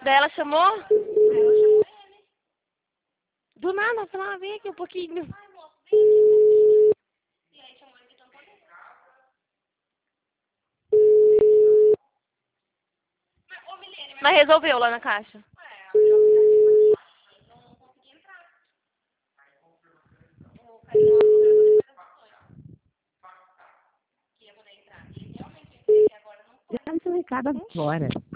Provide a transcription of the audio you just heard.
Daí ela chamou? Aí ela chamou ele. Do nada, falou, ah, vem aqui um pouquinho. Ai, moço, vem aqui um pouquinho. E aí chamou ele gritando pra dentro. Mas, ô, Milene, Mas resolveu lá na caixa. abriu o aplicativo aqui, não consegui entrar. O carinha lá falou que era depois das 18. Que ia poder entrar. E realmente eu entrei aqui agora, não foi. Já seu recado agora.